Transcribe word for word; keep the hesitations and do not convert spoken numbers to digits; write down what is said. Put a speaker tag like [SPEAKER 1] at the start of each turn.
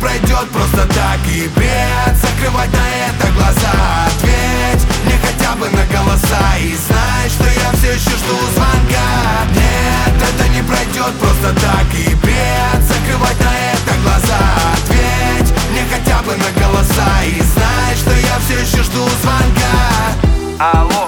[SPEAKER 1] пройдет просто так. И без закрывать на это глаза. Ответь мне хотя бы на голоса и знай, что я все еще жду звонка. Нет, это не пройдет просто так. И без закрывать на это глаза. Ответь мне хотя бы на голоса и знай, что я все еще жду звонка.
[SPEAKER 2] Алло.